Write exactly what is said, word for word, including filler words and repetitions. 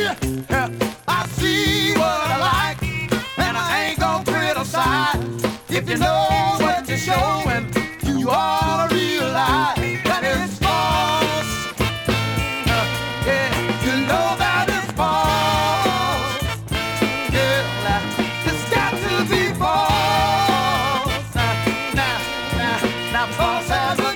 Uh, I see what I like, and I ain't gonna criticize. If you know what you're showing, you ought to realize that it's false. Uh, yeah, you know that it's false. Yeah, it's got to be false. Now, now, now, now, false has